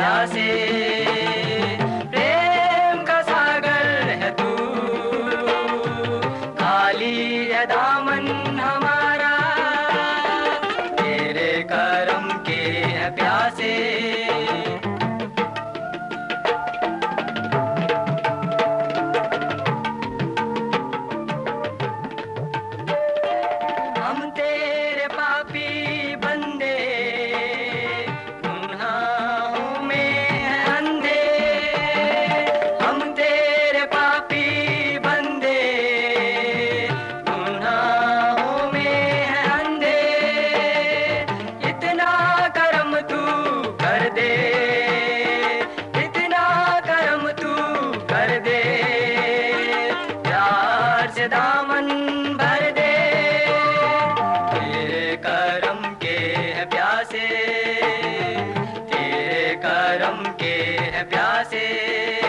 प्यासे। प्रेम का सागर है तू, खाली है दामन हमारा, तेरे करम के है प्यासे। हम तेरे पापी बंदे, गुनाहों में हैं अंधे। हम तेरे पापी बंदे, गुनाहों में हैं अंधे। इतना करम तू कर दे, इतना करम तू कर दे, प्यार से दामन भर दे, तेरे करम के है प्यासे, तेरे करम के है प्यासे।